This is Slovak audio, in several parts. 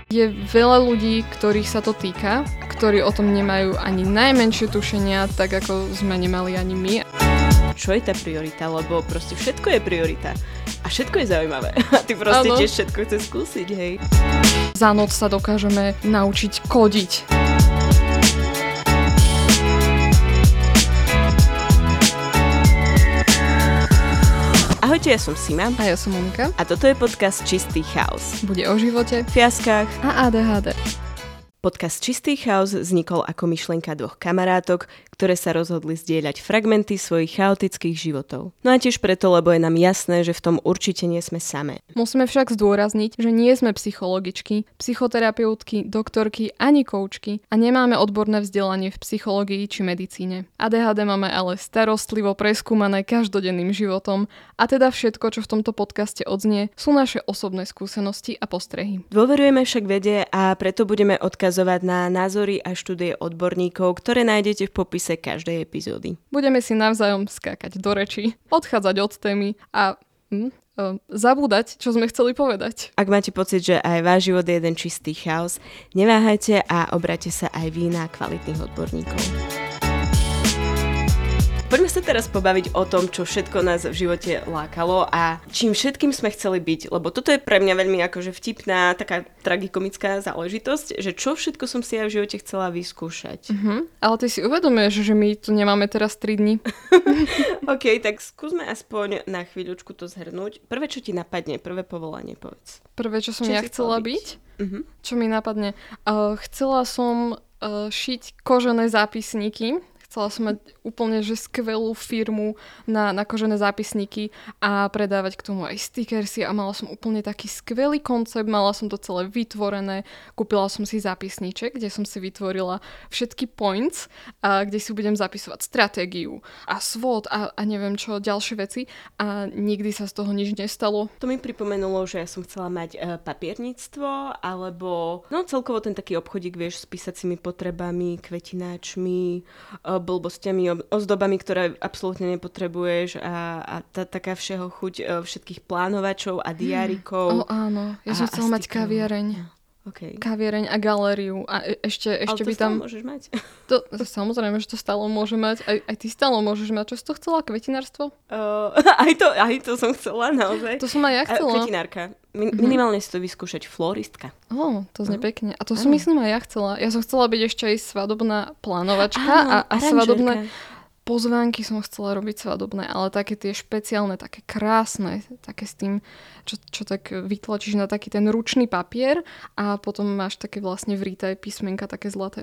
Je veľa ľudí, ktorých sa to týka, ktorí o tom nemajú ani najmenšie tušenia, tak ako sme nemali ani my. Čo je tá priorita? Lebo proste všetko je priorita. A všetko je zaujímavé. A ty proste tiež všetko chceš skúsiť, hej. Za noc sa dokážeme naučiť kodiť. Ahojte, ja som Sima. A ja som Monika. A toto je podcast Čistý chaos. Bude o živote, fiaskách a ADHD. Podcast Čistý chaos vznikol ako myšlienka dvoch kamarátok, ktoré sa rozhodli zdieľať fragmenty svojich chaotických životov. No a tiež preto, lebo je nám jasné, že v tom určite nie sme samé. Musíme však zdôrazniť, že nie sme psychologičky, psychoterapeutky, doktorky ani koučky a nemáme odborné vzdelanie v psychológii či medicíne. ADHD máme ale starostlivo preskúmané každodenným životom a teda všetko, čo v tomto podcaste odznie, sú naše osobné skúsenosti a postrehy. Dôverujeme však vede a preto budeme odkazovať na názory a štúdie odborníkov, ktoré nájdete v popise každej epizódy. Budeme si navzájom skákať do rečí, odchádzať od témy a zabúdať, čo sme chceli povedať. Ak máte pocit, že aj váš život je jeden čistý chaos, neváhajte a obráťte sa aj vy na kvalitných odborníkov. Poďme sa teraz pobaviť o tom, čo všetko nás v živote lákalo a čím všetkým sme chceli byť, lebo toto je pre mňa veľmi akože vtipná, taká tragikomická záležitosť, že čo všetko som si aj v živote chcela vyskúšať. Ale ty si uvedomuješ, že my tu nemáme teraz 3 dni. OK, tak skúsme aspoň na chvíľučku to zhrnúť. Prvé, čo ti napadne, prvé povolanie, povedz. Prvé, čo som ja chcela byť? Čo mi napadne? Chcela som šiť kožené zápisníky. Chcela som mať úplne že skvelú firmu na kožené zápisníky a predávať k tomu aj stickersy a mala som úplne taký skvelý koncept, mala som to celé vytvorené, kúpila som si zápisníček, kde som si vytvorila všetky points, kde si budem zapisovať stratégiu a SWOT a neviem čo, ďalšie veci a nikdy sa z toho nič nestalo. To mi pripomenulo, že ja som chcela mať papierníctvo alebo celkovo ten taký obchodík, vieš, s písacími potrebami, kvetináčmi, blbostiami, ozdobami, ktoré absolútne nepotrebuješ a taká všeho chuť všetkých plánovačov a diárikov. Áno, ja som chcela mať kaviareň. Okay. Kaviareň a galériu a ešte by tam... Ale to môžeš mať. To, samozrejme, že to stále môže mať. Aj ty stále môžeš mať. Čo si to chcela? Kvetinárstvo? Aj to som chcela, naozaj. To som aj ja chcela. Kvetinárka. Minimálne si to vyskúšať. Floristka. To znie pekne. A to som myslím aj ja chcela. Ja som chcela byť ešte aj svadobná plánovačka a svadobné... Pozvánky som chcela robiť svadobné, ale také tie špeciálne, také krásne, také s tým, čo tak vytlačíš na taký ten ručný papier a potom máš také vlastne vrité písmenka, také zlaté.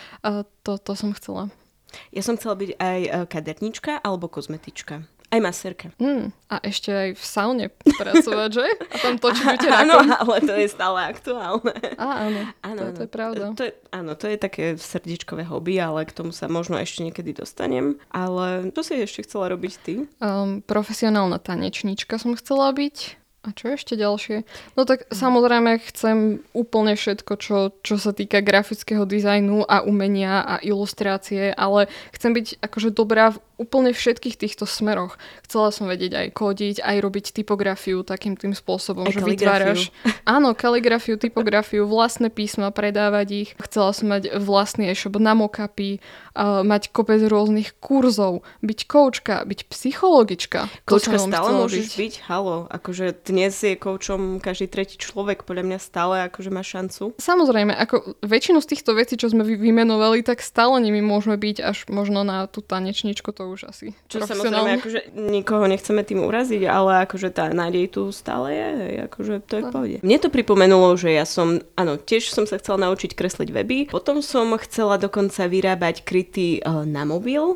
To som chcela. Ja som chcela byť aj kaderníčka alebo kozmetička. Aj masérka. A ešte aj v saune pracovať, že? A tam točiť Áno, uterákom. ale to je stále aktuálne. Áno, to je pravda. To je také srdiečkové hobby, ale k tomu sa možno ešte niekedy dostanem. Ale čo si ešte chcela robiť ty? Profesionálna tanečníčka som chcela byť. A čo ešte ďalšie? No tak samozrejme chcem úplne všetko, čo sa týka grafického dizajnu a umenia a ilustrácie, ale chcem byť akože dobrá v úplne všetkých týchto smeroch. Chcela som vedieť aj kodiť, aj robiť typografiu takým tým spôsobom, aj že vytváraš... Áno, kaligrafiu, typografiu, vlastné písma, predávať ich. Chcela som mať vlastný e-shop na mock-upy, mať kopec rôznych kurzov, byť koučka, byť psychologička. Koučka stále môžeš byť, halo. Akože dnes je koučom každý tretí človek, podľa mňa stále akože má šancu. Samozrejme, ako väčšinu z týchto vecí, čo sme vymenovali, tak stále nimi môžeme byť až možno na tú tanečničku, to už asi čo samozrejme, akože nikoho nechceme tým uraziť, ale akože tá nádej tu stále je, akože to je v pohode. Mne to pripomenulo, že ja som, tiež som sa chcela naučiť kresliť weby, potom som chcela dokonca vyrábať kryty na mobil.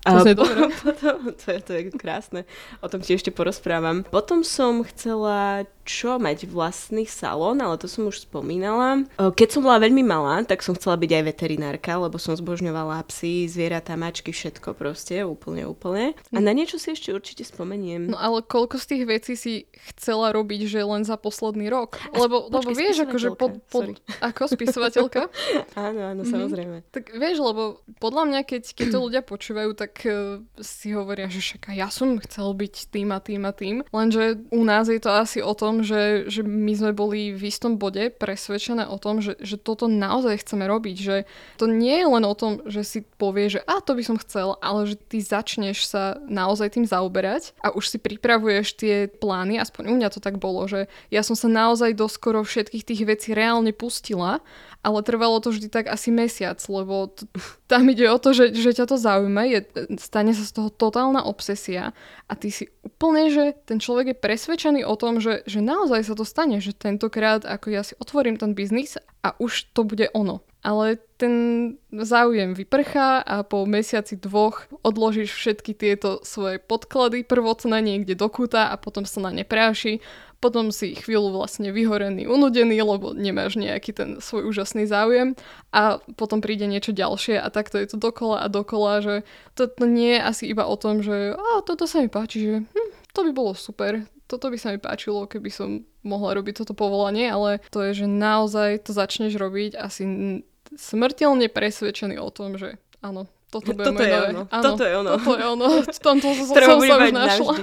To je krásne, o tom ti ešte porozprávam. Potom som chcela mať vlastný salón, ale to som už spomínala. Keď som bola veľmi malá, tak som chcela byť aj veterinárka, lebo som zbožňovala psy, zvieratá, mačky, všetko proste, úplne. A na niečo si ešte určite spomeniem. No ale koľko z tých vecí si chcela robiť, že len za posledný rok? Lebo vieš, akože ako spisovateľka? Áno, samozrejme. Tak vieš, lebo podľa mňa, keď to ľudia počúvajú, tak si hovoria, že však ja som chcel byť tým a tým a tým. Lenže u nás je to asi o tom, tom, že my sme boli v istom bode presvedčené o tom, že toto naozaj chceme robiť, že to nie je len o tom, že si povie, že to by som chcel, ale že ty začneš sa naozaj tým zaoberať a už si pripravuješ tie plány, aspoň u mňa to tak bolo, že ja som sa naozaj doskoro všetkých tých vecí reálne pustila, ale trvalo to vždy tak asi mesiac, lebo tam ide o to, že ťa to zaujíma, stane sa z toho totálna obsesia a ty si úplne, že ten človek je presvedčený o tom, že naozaj sa to stane, že tentokrát ako ja si otvorím ten biznis a už to bude ono. Ale ten záujem vyprchá a po mesiaci 2 odložíš všetky tieto svoje podklady prvotné niekde do kúta a potom sa na ne práši. Potom si chvíľu vlastne vyhorený, unudený, lebo nemáš nejaký ten svoj úžasný záujem a potom príde niečo ďalšie a takto je to dokola a dokola, že to nie je asi iba o tom, že toto sa mi páči, že to by bolo super, toto by sa mi páčilo, keby som mohla robiť toto povolanie, ale to je, že naozaj to začneš robiť asi smrteľne presvedčený o tom, že áno, toto je ono. Toto je ono. V tomto som sa už našla.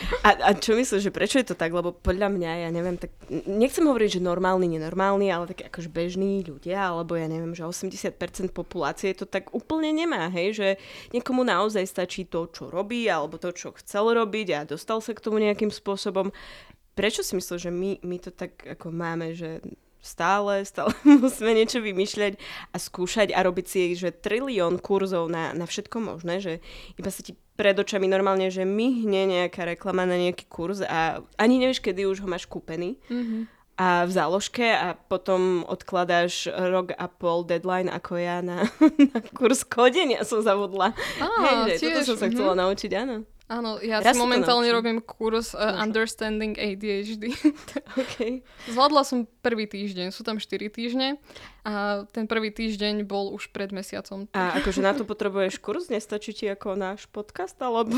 A čo myslíš, že prečo je to tak? Lebo podľa mňa, ja neviem, tak nechcem hovoriť, že normálni, nenormálni, ale tak akože bežní ľudia, alebo ja neviem, že 80% populácie to tak úplne nemá, hej? Že niekomu naozaj stačí to, čo robí, alebo to, čo chcel robiť a dostal sa k tomu nejakým spôsobom. Prečo si myslíš, že my to tak ako máme, že stále musíme niečo vymýšľať a skúšať a robiť si že trilión kurzov na všetko možné, že iba sa ti pred očami normálne, že myhne nejaká reklama na nejaký kurz a ani nevieš, kedy už ho máš kúpený a v záložke a potom odkladáš rok a pol deadline ako ja na kurz kodenia som zavodla. Toto som sa chcela naučiť, áno. Áno, ja si momentálne robím kurz Understanding ADHD. Okay. Zvládla som prvý týždeň, sú tam 4 týždne a ten prvý týždeň bol už pred mesiacom. A akože na to potrebuješ kurz? Nestačí ti ako náš podcast? Alebo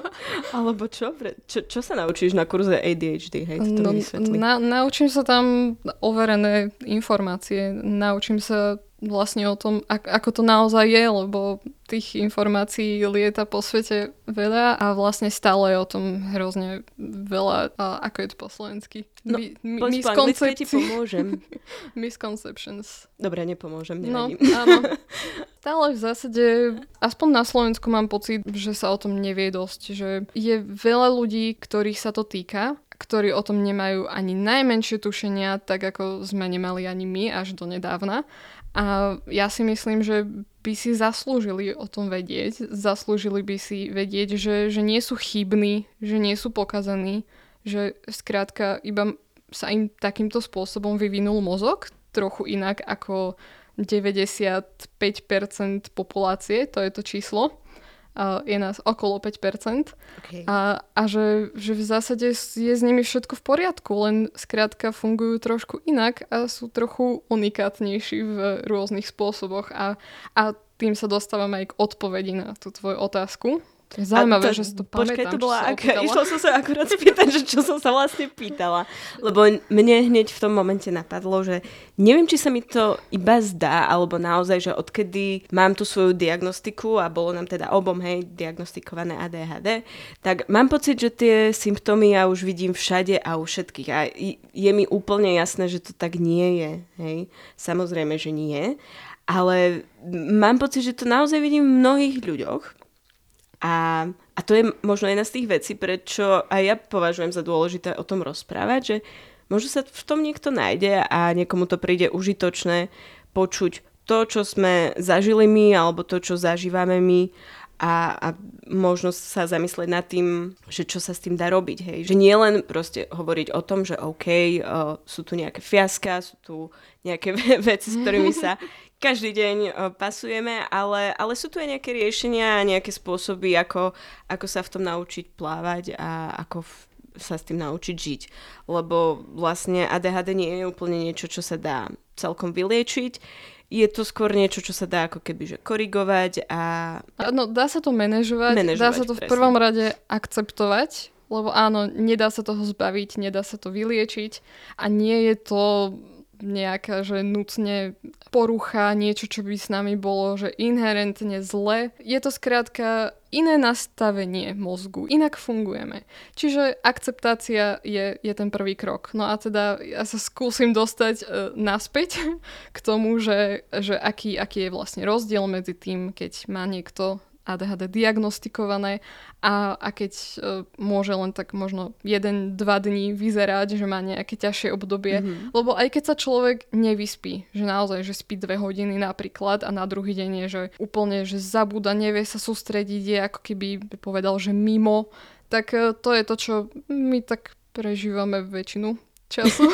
čo? Čo sa naučíš na kurze ADHD? Hej, to mi vysvetlí. Naučím sa tam overené informácie, naučím sa vlastne o tom, ako to naozaj je, lebo tých informácií lieta po svete veľa a vlastne stále je o tom hrozne veľa. A ako je to po slovensky? Misconceptions. Ti pomôžem. Misconceptions. Dobre, nepomôžem, nevadím. No, áno. Stále v zásade, aspoň na Slovensku mám pocit, že sa o tom nevie dosť, že je veľa ľudí, ktorých sa to týka, ktorí o tom nemajú ani najmenšie tušenia, tak ako sme nemali ani my až do nedávna. A ja si myslím, že by si zaslúžili o tom vedieť. Zaslúžili by si vedieť, že nie sú chybní, že nie sú pokazaní, že skrátka iba sa im takýmto spôsobom vyvinul mozog, trochu inak ako 95% populácie, to je to číslo. Je nás okolo 5%. Okay. A že v zásade je s nimi všetko v poriadku, len skrátka fungujú trošku inak a sú trochu unikátnejší v rôznych spôsoboch a tým sa dostávame aj k odpovedi na tú tvoju otázku. Je zaujímavé, že si to pamätám. Počkaj, to bola išla som sa akurát spýtať, že čo som sa vlastne pýtala. Lebo mne hneď v tom momente napadlo, že neviem, či sa mi to iba zdá, alebo naozaj, že odkedy mám tú svoju diagnostiku a bolo nám teda obom, diagnostikované ADHD, tak mám pocit, že tie symptómy ja už vidím všade a u všetkých. A je mi úplne jasné, že to tak nie je. Hej. Samozrejme, že nie. Ale mám pocit, že to naozaj vidím v mnohých ľuďoch. A to je možno jedna z tých vecí, prečo aj ja považujem za dôležité o tom rozprávať, že možno sa v tom niekto nájde a niekomu to príde užitočné počuť to, čo sme zažili my, alebo to, čo zažívame my a možno sa zamyslieť nad tým, že čo sa s tým dá robiť. Hej. Že nie len proste hovoriť o tom, že OK, sú tu nejaké fiaská, sú tu nejaké veci, s ktorými sa každý deň pasujeme, ale sú tu aj nejaké riešenia a nejaké spôsoby, ako sa v tom naučiť plávať a ako sa s tým naučiť žiť. Lebo vlastne ADHD nie je úplne niečo, čo sa dá celkom vyliečiť. Je to skôr niečo, čo sa dá ako keby že korigovať a... No, dá sa to manažovať, dá sa to v prvom rade akceptovať, lebo áno, nedá sa toho zbaviť, nedá sa to vyliečiť a nie je to nejaká, že nutne porucha, niečo, čo by s nami bolo, že inherentne zle. Je to skrátka iné nastavenie mozgu, inak fungujeme. Čiže akceptácia je ten prvý krok. No a teda ja sa skúsim dostať naspäť k tomu, že aký je vlastne rozdiel medzi tým, keď má niekto ADHD diagnostikované a keď môže len tak možno 1-2 dní vyzerať, že má nejaké ťažšie obdobie. Lebo aj keď sa človek nevyspí, že naozaj, že spí 2 hodiny napríklad a na druhý deň je, že úplne, že zabúda, nevie sa sústrediť, je ako keby povedal, že mimo, tak to je to, čo my tak prežívame väčšinu času.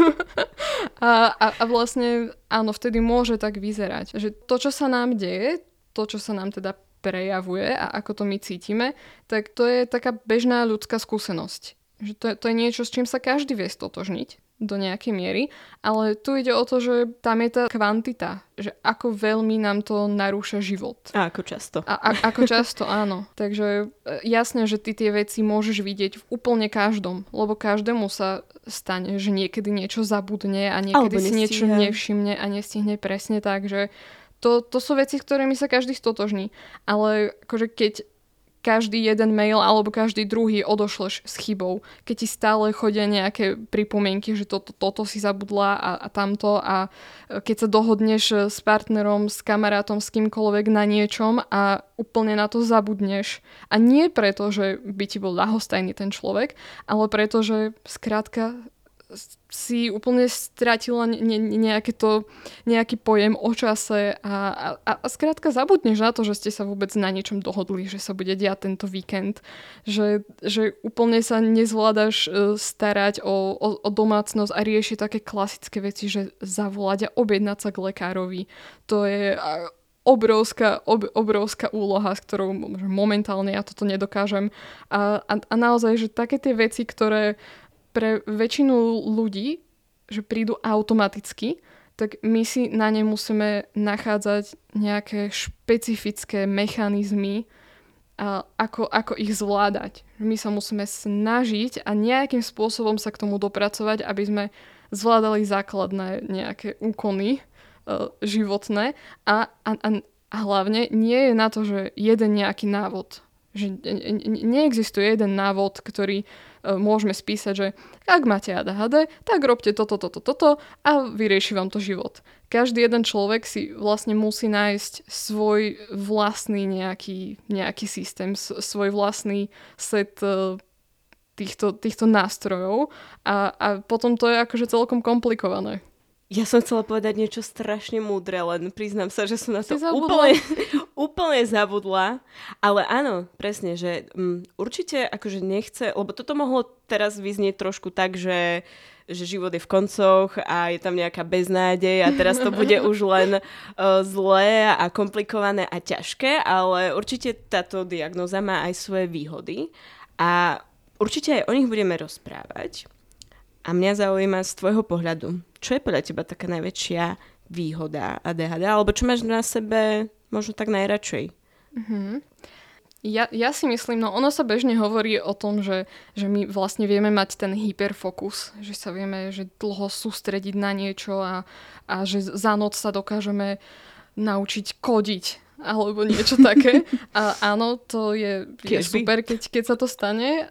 a vlastne áno, vtedy môže tak vyzerať, že to, čo sa nám deje, to, čo sa nám teda prejavuje a ako to my cítime, tak to je taká bežná ľudská skúsenosť. Že to je niečo, s čím sa každý vie stotožniť do nejakej miery, ale tu ide o to, že tam je tá kvantita, že ako veľmi nám to narúša život. A ako často. Ako často, áno. Takže jasne, že ty tie veci môžeš vidieť v úplne každom, lebo každému sa stane, že niekedy niečo zabudne a niekedy si niečo nevšimne a nestihne presne tak, že to sú veci, s ktorými sa každý stotožní. Ale akože keď každý jeden mail alebo každý druhý odošleš s chybou, keď ti stále chodia nejaké pripomienky, že toto si zabudla a tamto a keď sa dohodneš s partnerom, s kamarátom, s kýmkoľvek na niečom a úplne na to zabudneš. A nie preto, že by ti bol ľahostajný ten človek, ale preto, že skrátka si úplne stratila nejaký pojem o čase a skrátka zabudneš na to, že ste sa vôbec na niečom dohodli, že sa bude diať tento víkend, že úplne sa nezvládaš starať o domácnosť a riešiť také klasické veci, že zavolať a objednať sa k lekárovi. To je obrovská úloha, s ktorou momentálne ja toto nedokážem. A naozaj, že také tie veci, ktoré pre väčšinu ľudí, že prídu automaticky, tak my si na ne musíme nachádzať nejaké špecifické mechanizmy, ako ich zvládať. My sa musíme snažiť a nejakým spôsobom sa k tomu dopracovať, aby sme zvládali základné nejaké úkony životné a hlavne nie je na to, že jeden nejaký návod. Že neexistuje jeden návod, ktorý môžeme spísať, že ak máte ADHD, tak robte toto a vyrieši vám to život. Každý jeden človek si vlastne musí nájsť svoj vlastný nejaký systém, svoj vlastný set týchto nástrojov a potom to je akože celkom komplikované. Ja som chcela povedať niečo strašne múdre, len priznám sa, že som na to úplne zabudla. Ale áno, presne, že určite akože nechce, lebo toto mohlo teraz vyznieť trošku tak, že život je v koncoch a je tam nejaká beznádej a teraz to bude už len zlé a komplikované a ťažké, ale určite táto diagnóza má aj svoje výhody a určite aj o nich budeme rozprávať. A mňa zaujíma z tvojho pohľadu, čo je podľa teba taká najväčšia výhoda ADHD, alebo čo máš na sebe možno tak najradšej? Mm-hmm. Ja si myslím, no ono sa bežne hovorí o tom, že my vlastne vieme mať ten hyperfokus, že sa vieme že dlho sústrediť na niečo a že za noc sa dokážeme naučiť kodiť alebo niečo také. A áno, to je super, keď sa to stane,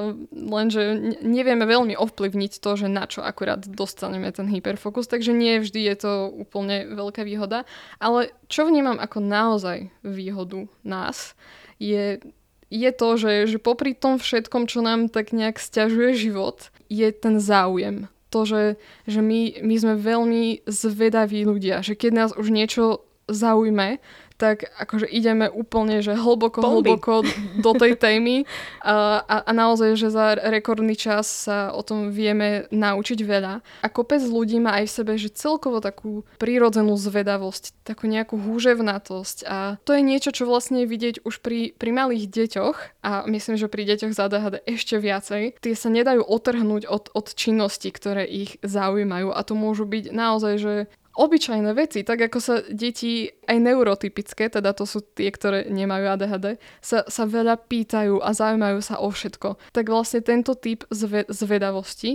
lenže nevieme veľmi ovplyvniť to, že na čo akurát dostaneme ten hyperfokus, takže nie vždy je to úplne veľká výhoda. Ale čo vnímam ako naozaj výhodu nás, je to, že popri tom všetkom, čo nám tak nejak sťažuje život, je ten záujem. To, že my sme veľmi zvedaví ľudia, že keď nás už niečo zaujme, tak akože ideme úplne že hlboko do tej témy a naozaj, že za rekordný čas sa o tom vieme naučiť veľa. A kopec ľudí má aj v sebe, že celkovo takú prírodzenú zvedavosť, takú nejakú húževnatosť a to je niečo, čo vlastne je vidieť už pri malých deťoch a myslím, že pri deťoch z ADHD ešte viacej. Tie sa nedajú otrhnúť od činností, ktoré ich zaujímajú a to môžu byť naozaj, že obyčajné veci, tak ako sa deti aj neurotypické, teda to sú tie, ktoré nemajú ADHD, sa veľa pýtajú a zaujímajú sa o všetko. Tak vlastne tento typ zvedavosti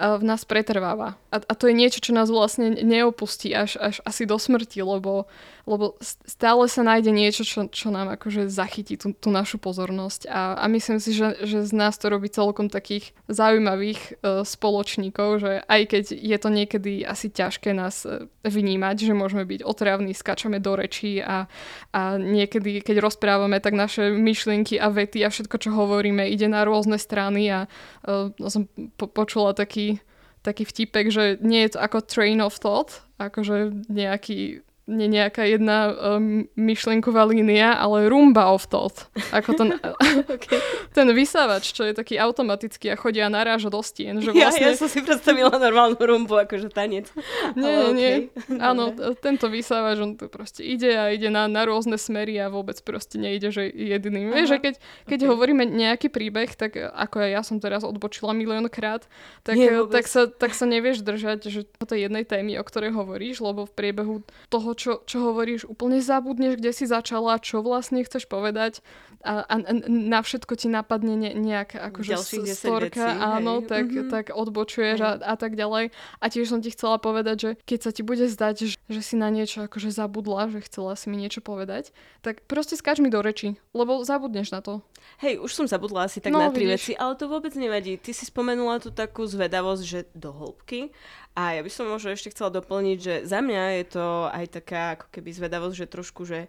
v nás pretrváva. A to je niečo, čo nás vlastne neopustí až asi do smrti, lebo stále sa nájde niečo, čo nám akože zachytí tú našu pozornosť. A myslím si, že z nás to robí celkom takých zaujímavých spoločníkov, že aj keď je to niekedy asi ťažké nás vnímať, že môžeme byť otrávni, skáčame do rečí a niekedy, keď rozprávame, tak naše myšlienky a vety a všetko, čo hovoríme, ide na rôzne strany a som počula taký vtipek, že nie je to ako train of thought, akože nejaká jedna myšlienková línia, ale rumba of thought. Ako ten vysávač, čo je taký automatický a chodia a naráža do stien. Že vlastne... Ja som si predstavila normálnu rumbu, akože tanec. Nie. Áno, tento vysávač, on to proste ide na rôzne smery a vôbec proste nejde, že jediným. Vieš, že keď hovoríme nejaký príbeh, tak ako ja som teraz odbočila miliónkrát, tak sa nevieš držať, že to je jednej témy, o ktorej hovoríš, lebo v priebehu toho, čo hovoríš, úplne zabudneš, kde si začala, čo vlastne chceš povedať a na všetko ti napadne nejaká akože storka, áno, tak odbočuješ a tak ďalej. A tiež som ti chcela povedať, že keď sa ti bude zdať, že si na niečo akože zabudla, že chcela si mi niečo povedať, tak proste skáč mi do reči, lebo zabudneš na to. Hej, už som zabudla asi tak na 3 veci, ale to vôbec nevadí. Ty si spomenula tú takú zvedavosť, že do hĺbky. A ja by som možno ešte chcela doplniť, že za mňa je to aj taká ako keby zvedavosť, že trošku, že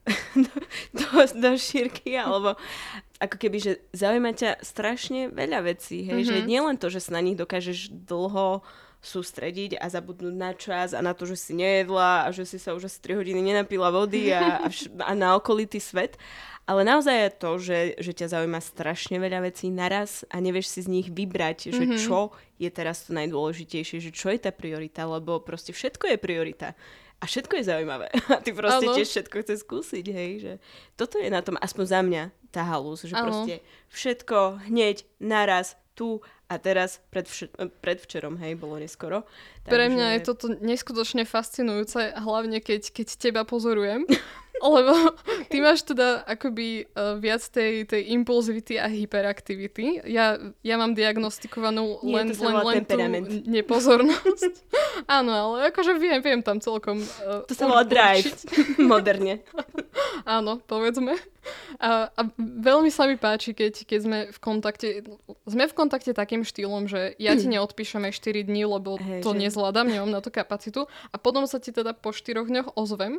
do šírky, alebo ako keby, že zaujíma ťa strašne veľa vecí, hej, že nie len to, že sa na nich dokážeš dlho sústrediť a zabudnúť na čas a na to, že si nejedla a že si sa už asi 3 hodiny nenapila vody a na okolitý svet. Ale naozaj je to, že ťa zaujíma strašne veľa vecí naraz a nevieš si z nich vybrať, že čo je teraz to najdôležitejšie, že čo je tá priorita, lebo proste všetko je priorita. A všetko je zaujímavé. A ty proste tiež všetko chceš skúsiť, hej. Že toto je na tom, aspoň za mňa, tá halus, že proste všetko hneď, naraz, tu a teraz predvčerom, hej, bolo neskoro. Pre mňa je toto neskutočne fascinujúce, hlavne keď teba pozorujem. Lebo ty máš teda akoby viac tej impulzivity a hyperaktivity. Ja mám diagnostikovanú len tú nepozornosť. Áno, ale akože viem tam celkom to sa volá drive, moderne. Áno, povedzme. A veľmi sa mi páči, keď sme v kontakte takým štýlom, že ja ti neodpíšem aj 4 dní, lebo to nezvládam, nemám na to kapacitu. A potom sa ti teda po 4 dňoch ozvem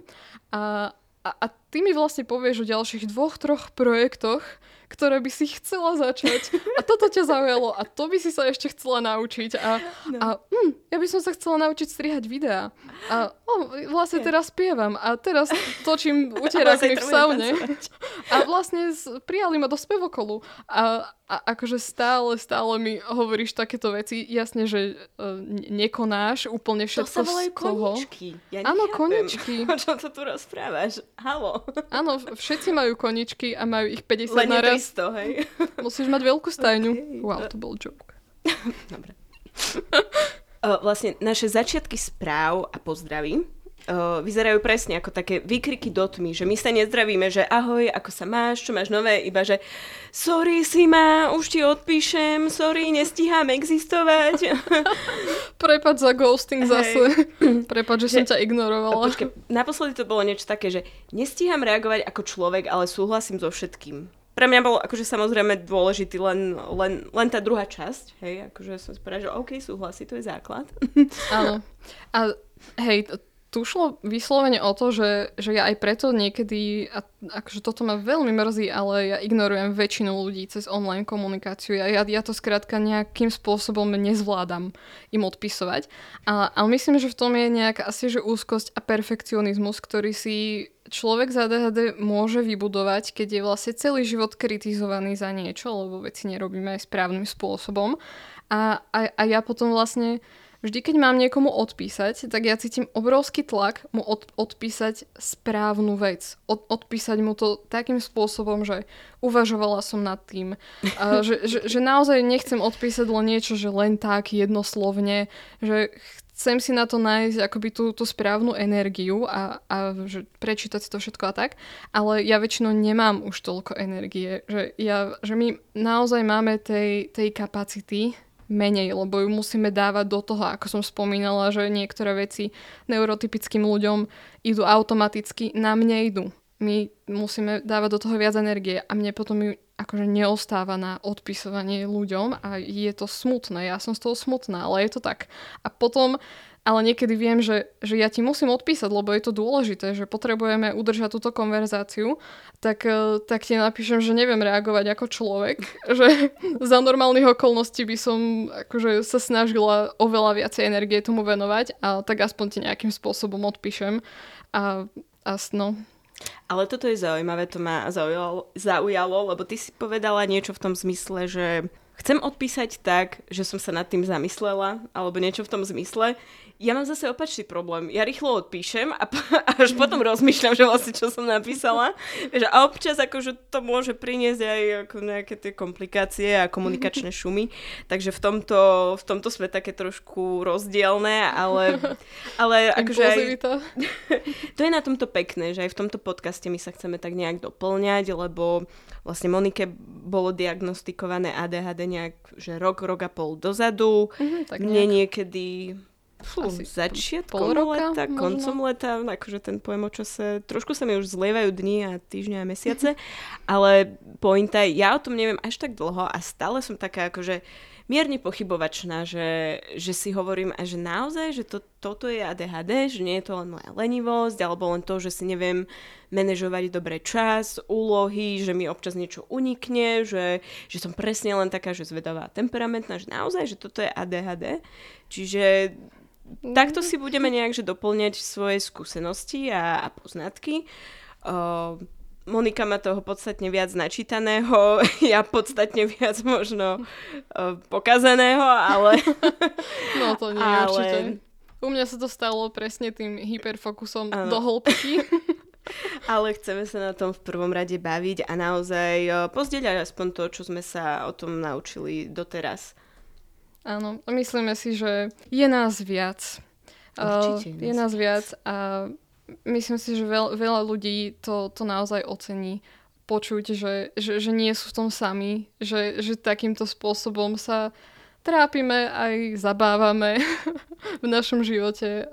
a ty mi vlastne povieš o ďalších 2-3 projektoch, ktoré by si chcela začať. A toto ťa zaujalo a to by si sa ešte chcela naučiť. Ja by som sa chcela naučiť strihať videá. A vlastne teraz spievam a teraz točím utierakmi v saune. A vlastne prijali ma do spevokolu. A akože stále mi hovoríš takéto veci. Jasne, že nekonáš úplne všetko z toho. To sa volajú koničky. Ja nechápem. Áno, koničky. O čom to tu rozprávaš? Haló. Áno, všetci majú koničky a majú ich 50 len naraz. 300, hej. Musíš mať veľkú stajňu. Okay. Wow, to bol joke. Dobre. Vlastne naše začiatky správ a pozdraví vyzerajú presne ako také výkriky do tmy, že my sa nezdravíme, že ahoj, ako sa máš, čo máš nové, iba že sorry Sima, už ti odpíšem, sorry, nestíham existovať. Prepáč za ghosting zase. Prepáč, že som ťa ignorovala. Počkej, naposledy to bolo niečo také, že nestíham reagovať ako človek, ale súhlasím so všetkým. Pre mňa bolo akože samozrejme dôležitý len tá druhá časť, hej, akože som si povedala, že OK, súhlasí, to je základ. Áno. A hej, tu šlo vyslovene o to, že ja aj preto niekedy, akože toto ma veľmi mrzí, ale ja ignorujem väčšinu ľudí cez online komunikáciu. Ja to skrátka nejakým spôsobom nezvládam im odpisovať. Ale myslím, že v tom je nejaká asi že úzkosť a perfekcionizmus, ktorý si človek z ADHD môže vybudovať, keď je vlastne celý život kritizovaný za niečo, lebo veci nerobíme aj správnym spôsobom. A ja potom vlastne vždy, keď mám niekomu odpísať, tak ja cítim obrovský tlak mu odpísať správnu vec. Odpísať mu to takým spôsobom, že uvažovala som nad tým. Že naozaj nechcem odpísať len niečo, že len tak jednoslovne, že chcem si na to nájsť akoby tú správnu energiu a že prečítať si to všetko a tak, ale ja väčšinou nemám už toľko energie, že my naozaj máme tej kapacity menej, lebo ju musíme dávať do toho, ako som spomínala, že niektoré veci neurotypickým ľuďom idú automaticky, nám nejdu. My musíme dávať do toho viac energie a mne potom ju akože neostáva na odpisovanie ľuďom a je to smutné. Ja som z toho smutná, ale je to tak. A potom, ale niekedy viem, že ja ti musím odpísať, lebo je to dôležité, že potrebujeme udržať túto konverzáciu, tak ti napíšem, že neviem reagovať ako človek, že za normálnych okolností by som akože sa snažila oveľa viacej energie tomu venovať a tak aspoň ti nejakým spôsobom odpíšem a no. Ale toto je zaujímavé, to ma zaujalo, lebo ty si povedala niečo v tom zmysle, že chcem odpísať tak, že som sa nad tým zamyslela, alebo niečo v tom zmysle. Ja mám zase opačný problém. Ja rýchlo odpíšem a až potom rozmýšľam, že vlastne čo som napísala. A občas akože to môže priniesť aj ako nejaké tie komplikácie a komunikačné šumy. Takže v tomto sme také trošku rozdielne, ale akože aj, to je na tomto pekné, že aj v tomto podcaste my sa chceme tak nejak doplňať, lebo vlastne Monike bolo diagnostikované ADHD nejak, že rok a pol dozadu. Tak nie niekedy začiatkom leta, koncom leta, akože ten pojem o čase, trošku sa mi už zlievajú dni a týždňa a mesiace, ale pointa je, ja o tom neviem až tak dlho a stále som taká akože mierne pochybovačná, že si hovorím, a že naozaj, že toto je ADHD, že nie je to len moja lenivosť, alebo len to, že si neviem manažovať dobre čas, úlohy, že mi občas niečo unikne, že som presne len taká, že zvedavá, temperamentná, že naozaj, že toto je ADHD. Čiže takto si budeme nejak že doplňať svoje skúsenosti a poznatky. Monika má toho podstatne viac načítaného, ja podstatne viac možno pokazaného, ale... No to nie, určite. U mňa sa to stalo presne tým hyperfokusom do hĺbky. Ale chceme sa na tom v prvom rade baviť a naozaj pozdieľať aspoň to, čo sme sa o tom naučili doteraz. Áno, myslíme si, že je nás viac. Určite. Je nás viac a myslím si, že veľa ľudí to naozaj ocení. Počuť, že nie sú v tom sami, že takýmto spôsobom sa trápime aj zabávame v našom živote,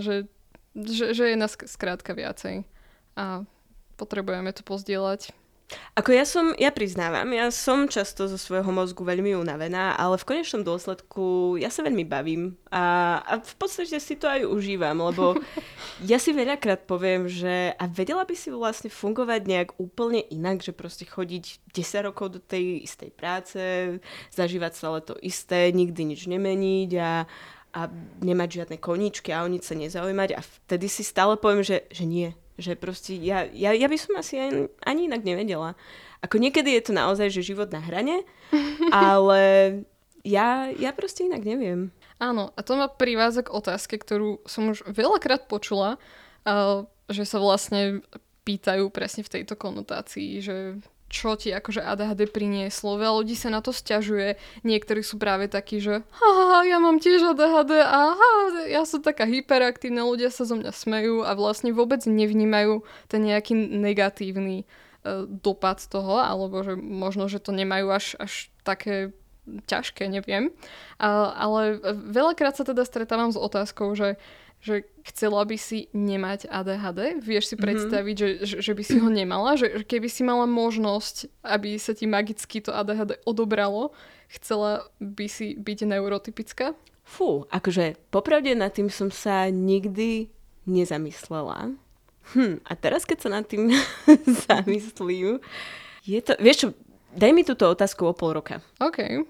že je nás skrátka viacej a potrebujeme to pozdieľať. Ako ja priznávam, ja som často zo svojho mozgu veľmi unavená, ale v konečnom dôsledku ja sa veľmi bavím a v podstate si to aj užívam, lebo ja si veľakrát poviem, že a vedela by si vlastne fungovať nejak úplne inak, že proste chodiť 10 rokov do tej istej práce, zažívať stále to isté, nikdy nič nemeniť a nemať žiadne koníčky a o nič sa nezaujímať a vtedy si stále poviem, že nie. Že proste ja by som asi ani inak nevedela. Ako niekedy je to naozaj, že život na hrane, ale ja proste inak neviem. Áno, a to ma privádza k otázke, ktorú som už veľakrát počula, že sa vlastne pýtajú presne v tejto konotácii, že čo ti akože ADHD prinieslo. Veľa ľudí sa na to sťažuje. Niektorí sú práve takí, že ja mám tiež ADHD a ja som taká hyperaktívna, ľudia sa zo mňa smejú a vlastne vôbec nevnímajú ten nejaký negatívny dopad toho, alebo že možno, že to nemajú až také ťažké, neviem. Ale veľakrát sa teda stretávam s otázkou, že chcela by si nemať ADHD? Vieš si predstaviť, že by si ho nemala? Že keby si mala možnosť, aby sa ti magicky to ADHD odobralo, chcela by si byť neurotypická? Fú, akože popravde nad tým som sa nikdy nezamyslela. A teraz, keď sa nad tým zamyslím, je to... Vieš čo, daj mi túto otázku o pol roka. OK.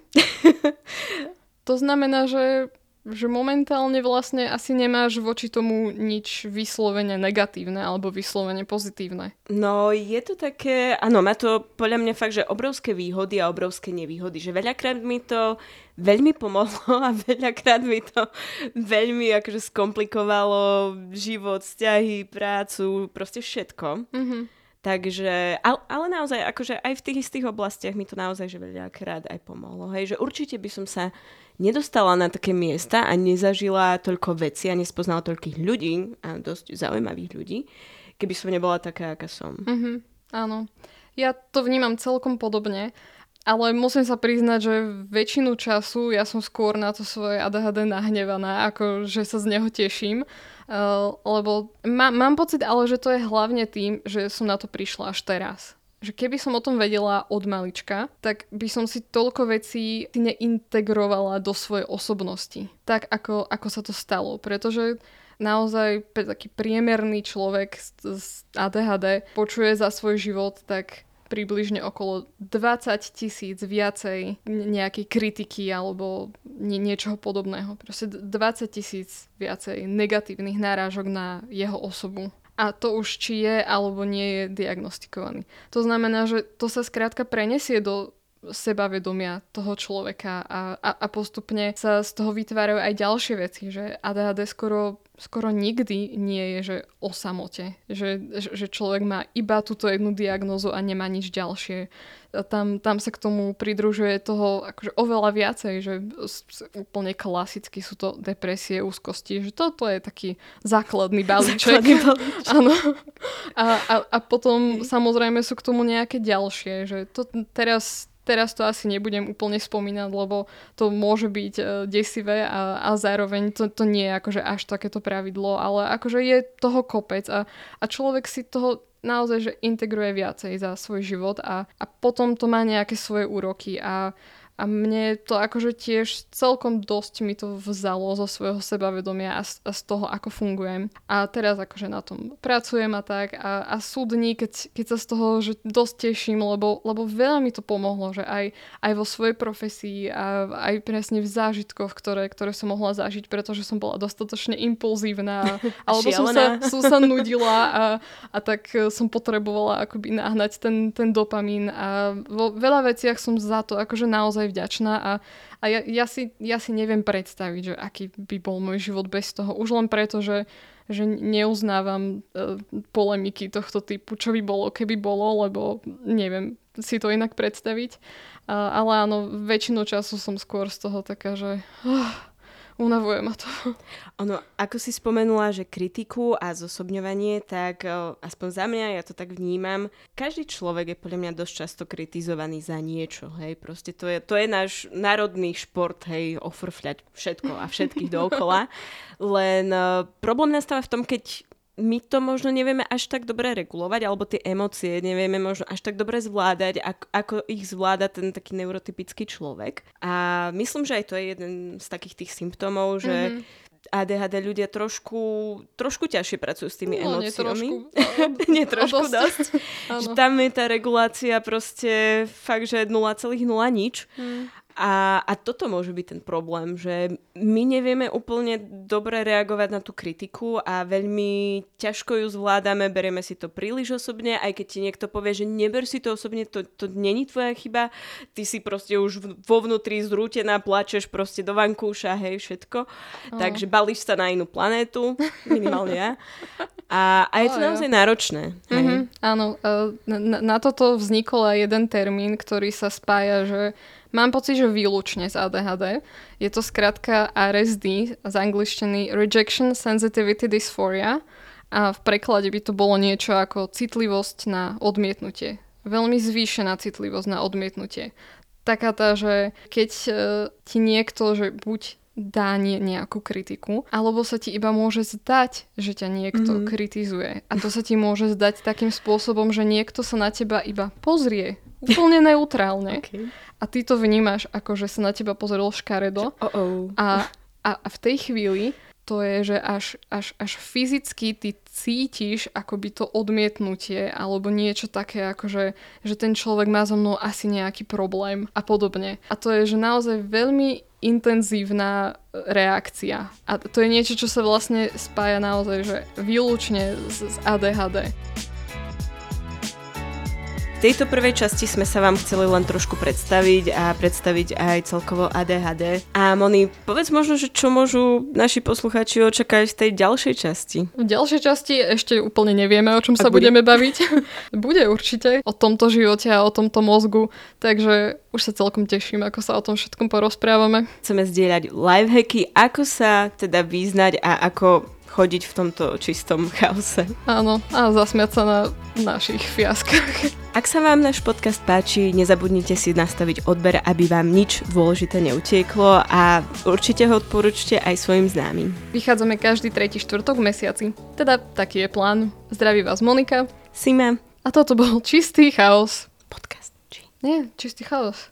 To znamená, že momentálne vlastne asi nemáš voči tomu nič vyslovene negatívne alebo vyslovene pozitívne. No je to také, áno, má to podľa mňa fakt, že obrovské výhody a obrovské nevýhody, že veľakrát mi to veľmi pomohlo a veľakrát mi to veľmi akože skomplikovalo život, vzťahy, prácu, proste všetko. Takže, ale naozaj, akože aj v tých istých oblastiach mi to naozaj že veľakrát aj pomohlo. Hej, že určite by som sa nedostala na také miesta a nezažila toľko veci a nespoznala toľkých ľudí a dosť zaujímavých ľudí, keby som nebola taká, aká som. Áno. Ja to vnímam celkom podobne Ale musím sa priznať, že väčšinu času ja som skôr na to svoje ADHD nahnevaná, ako že sa z neho teším. Lebo mám pocit, ale že to je hlavne tým, že som na to prišla až teraz. Že keby som o tom vedela od malička, tak by som si toľko vecí neintegrovala do svojej osobnosti. Tak, ako sa to stalo. Pretože naozaj taký priemerný človek z ADHD počuje za svoj život tak približne okolo 20 000 viacej nejakej kritiky alebo niečoho podobného. Proste 20 000 viacej negatívnych nárážok na jeho osobu. A to už či je alebo nie je diagnostikovaný. To znamená, že to sa skrátka prenesie do sebavedomia toho človeka a postupne sa z toho vytvárajú aj ďalšie veci, že ADHD skoro nikdy nie je že o samote, že človek má iba túto jednu diagnózu a nemá nič ďalšie. Tam sa k tomu pridružuje toho akože oveľa viacej, že úplne klasicky sú to depresie, úzkosti, že toto je taký základný balíček. Áno. A potom samozrejme sú k tomu nejaké ďalšie, že to Teraz to asi nebudem úplne spomínať, lebo to môže byť desivé a zároveň to nie je akože až takéto pravidlo, ale akože je toho kopec a človek si toho naozaj že integruje viacej za svoj život a potom to má nejaké svoje úroky a mne to akože tiež celkom dosť mi to vzalo zo svojho sebavedomia a z toho, ako fungujem. A teraz akože na tom pracujem a tak a sú dní, keď sa z toho že dosť teším, lebo veľa mi to pomohlo, že aj vo svojej profesii a aj presne v zážitkoch, ktoré som mohla zažiť, pretože som bola dostatočne impulzívna alebo som sa nudila a tak som potrebovala akoby nahnať ten dopamín a vo veľa veciach som za to akože naozaj vďačná a ja si neviem predstaviť, že aký by bol môj život bez toho. Už len preto, že neuznávam polemiky tohto typu, čo by bolo, keby bolo, lebo neviem si to inak predstaviť. Ale áno, väčšinu času som skôr z toho taká, že unavuje ma to. Ono, ako si spomenula, že kritiku a zosobňovanie, tak aspoň za mňa, ja to tak vnímam, každý človek je podľa mňa dosť často kritizovaný za niečo, hej, proste to je náš národný šport, hej, ofrfľať všetko a všetkých dookola, len problém nastáva v tom, keď my to možno nevieme až tak dobre regulovať, alebo tie emócie nevieme možno až tak dobre zvládať, ako ich zvláda ten taký neurotypický človek. A myslím, že aj to je jeden z takých tých symptómov, že ADHD ľudia trošku ťažšie pracujú s tými emóciami. Nie trošku dosť. Že tam je tá regulácia proste fakt, že 0,0 nič. A toto môže byť ten problém, že my nevieme úplne dobre reagovať na tú kritiku a veľmi ťažko ju zvládame, berieme si to príliš osobne, aj keď ti niekto povie, že neber si to osobne, to není tvoja chyba, ty si proste už vo vnútri zrútená, plačeš proste do vankúša, hej, všetko. Takže balíš sa na inú planétu, minimálne ja. A je to naozaj náročné. Áno, na toto vznikol aj jeden termín, ktorý sa spája, že mám pocit, že výlučne z ADHD. Je to skrátka RSD, z angličtiny Rejection Sensitivity Dysphoria a v preklade by to bolo niečo ako citlivosť na odmietnutie. Veľmi zvýšená citlivosť na odmietnutie. Taká tá, že keď ti niekto, že buď dá nejakú kritiku, alebo sa ti iba môže zdať, že ťa niekto kritizuje. A to sa ti môže zdať takým spôsobom, že niekto sa na teba iba pozrie úplne neutrálne. Okay. A ty to vnímaš ako, že sa na teba pozrel škaredo. A v tej chvíli to je, že až fyzicky ty cítiš akoby to odmietnutie alebo niečo také, akože, že ten človek má so mnou asi nejaký problém a podobne. A to je, že naozaj veľmi intenzívna reakcia. A to je niečo, čo sa vlastne spája naozaj, že výlučne z ADHD. V tejto prvej časti sme sa vám chceli len trošku predstaviť a predstaviť aj celkovo ADHD. A Moni, povedz možno, že čo môžu naši poslucháči očakávať v tej ďalšej časti? V ďalšej časti ešte úplne nevieme, o čom sa budeme baviť. Bude určite o tomto živote a o tomto mozgu, takže už sa celkom teším, ako sa o tom všetkom porozprávame. Chceme zdieľať lifehacky, ako sa teda vyznať a ako chodiť v tomto čistom chaose. Áno, a zasmiať sa na našich fiaskách. Ak sa vám náš podcast páči, nezabudnite si nastaviť odber, aby vám nič dôležité neutieklo a určite ho odporúčte aj svojim známym. Vychádzame každý 3. štvrtok v mesiaci. Teda taký je plán. Zdraví vás Monika. Sima. A toto bol Čistý chaos. Podcast. Nie, Čistý chaos.